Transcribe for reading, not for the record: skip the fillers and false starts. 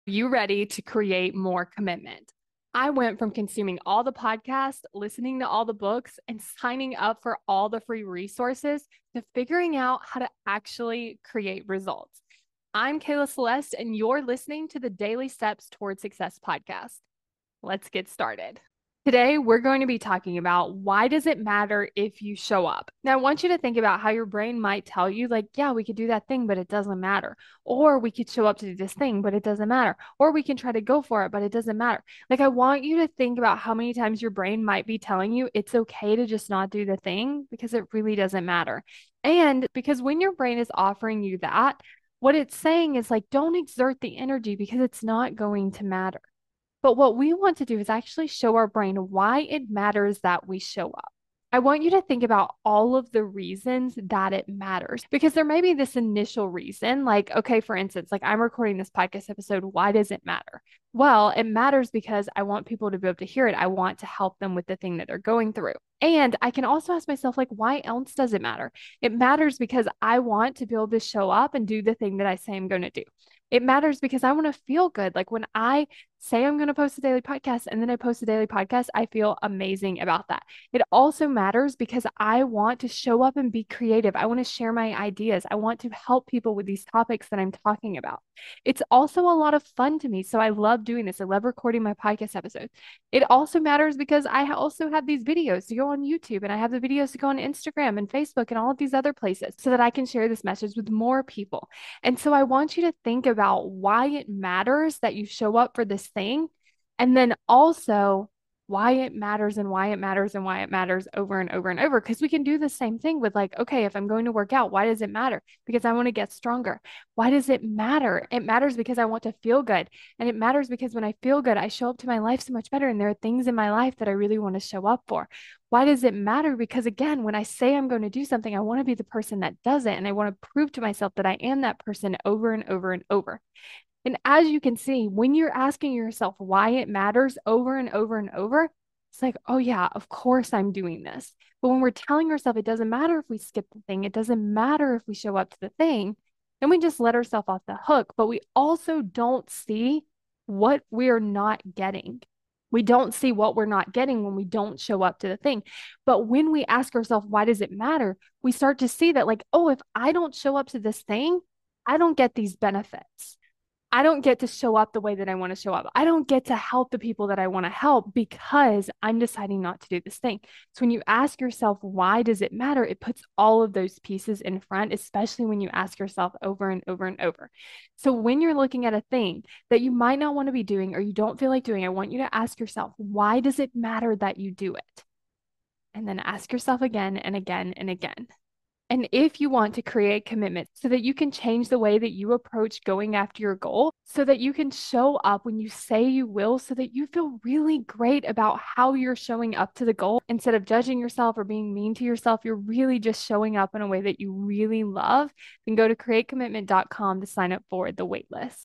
You ready to create more commitment? I went from consuming all the podcasts, listening to all the books, and signing up for all the free resources to figuring out how to actually create results. I'm Kayla Celeste, and you're listening to the Daily Steps Toward Success podcast. Let's get started. Today, we're going to be talking about why does it matter if you show up? Now, I want you to think about how your brain might tell you, like, yeah, we could do that thing, but it doesn't matter. Or we could show up to do this thing, but it doesn't matter. Or we can try to go for it, but it doesn't matter. Like, I want you to think about how many times your brain might be telling you it's okay to just not do the thing because it really doesn't matter. And because when your brain is offering you that, what it's saying is like, don't exert the energy because it's not going to matter. But what we want to do is actually show our brain why it matters that we show up. I want you to think about all of the reasons that it matters because there may be this initial reason, like, okay, for instance, like I'm recording this podcast episode. Why does it matter? Well, it matters because I want people to be able to hear it. I want to help them with the thing that they're going through. And I can also ask myself, like, why else does it matter? It matters because I want to be able to show up and do the thing that I say I'm going to do. It matters because I want to feel good. Like when I say I'm going to post a daily podcast and then I post a daily podcast, I feel amazing about that. It also matters because I want to show up and be creative. I want to share my ideas. I want to help people with these topics that I'm talking about. It's also a lot of fun to me. So I love doing this. I love recording my podcast episodes. It also matters because I also have these videos to go on YouTube and I have the videos to go on Instagram and Facebook and all of these other places so that I can share this message with more people. And so I want you to think about why it matters that you show up for this thing. And then also why it matters and why it matters and why it matters over and over and over. Because we can do the same thing with, like, okay, if I'm going to work out, why does it matter? Because I want to get stronger. Why does it matter? It matters because I want to feel good. And it matters because when I feel good, I show up to my life so much better. And there are things in my life that I really want to show up for. Why does it matter? Because again, when I say I'm going to do something, I want to be the person that does it. And I want to prove to myself that I am that person over and over and over. And as you can see, when you're asking yourself why it matters over and over and over, it's like, oh, yeah, of course I'm doing this. But when we're telling ourselves it doesn't matter if we skip the thing, it doesn't matter if we show up to the thing, then we just let ourselves off the hook. But we also don't see what we're not getting. We don't see what we're not getting when we don't show up to the thing. But when we ask ourselves, why does it matter? We start to see that, like, oh, if I don't show up to this thing, I don't get these benefits. I don't get to show up the way that I want to show up. I don't get to help the people that I want to help because I'm deciding not to do this thing. So when you ask yourself, why does it matter? It puts all of those pieces in front, especially when you ask yourself over and over and over. So when you're looking at a thing that you might not want to be doing or you don't feel like doing, I want you to ask yourself, why does it matter that you do it? And then ask yourself again and again and again. And if you want to create commitment so that you can change the way that you approach going after your goal, so that you can show up when you say you will, so that you feel really great about how you're showing up to the goal, instead of judging yourself or being mean to yourself, you're really just showing up in a way that you really love, then go to createcommitment.com to sign up for the waitlist.